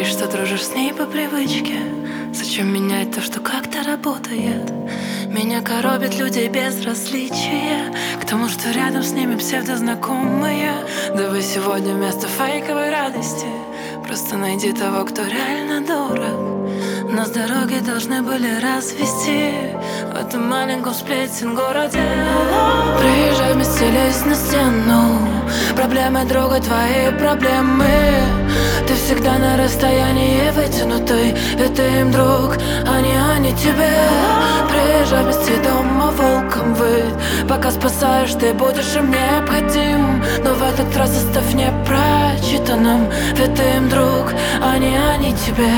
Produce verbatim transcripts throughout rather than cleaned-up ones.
что дружишь с ней по привычке. Зачем менять то, что как-то работает? Меня коробят люди без различия к тому, что рядом с ними псевдознакомые. Давай сегодня вместо фейковой радости просто найди того, кто реально дорог. Нас дороги должны были развести в этом маленьком сплетен городе. Приезжай вместе, лезь на стену. Проблемы друга, твои проблемы. Ты всегда на расстоянии вытянутой, ведь ты им друг, а не они тебе. Приезжай вместе дома волком выть. Пока спасаешь, ты будешь им необходим. Но в этот раз оставь непрочитанным, ведь ты им друг, а не они тебе.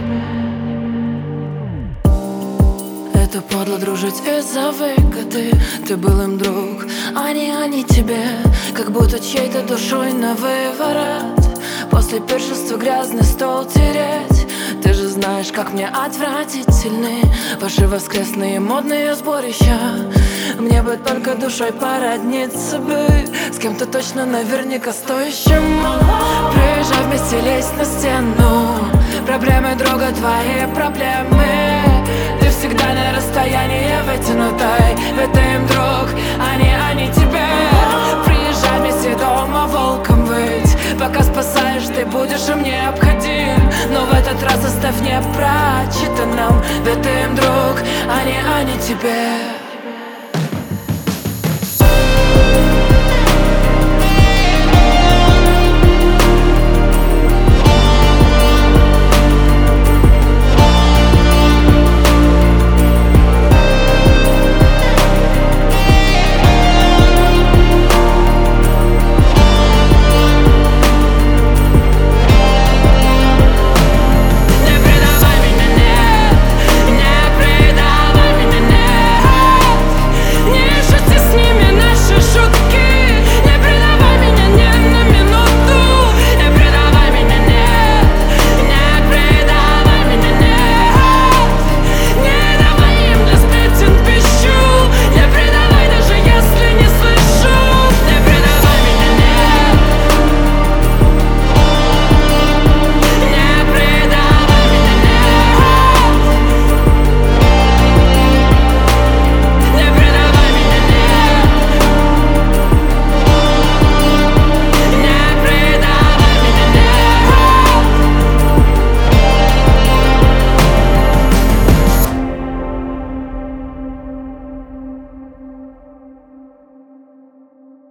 Это подло дружить из-за выгоды. Ты был им друг, а не они тебе. Как будто чьей-то душой на выворот. После пиршества грязный стол тереть. Ты же знаешь, как мне отвратительны ваши воскресные модные сборища. Мне бы только душой породниться бы с кем-то точно наверняка стоящим. Приезжай вместе, лезь на стену. Проблемы друга, твои проблемы. Ты всегда на расстоянии вытянутой, ведь ты им друг, а не они тебе. Приезжай вместе дома волком выть. Пока спасаешь, ты будешь им необходим. Но в этот раз оставь непрочитанным, ведь ты им друг, а не они тебе.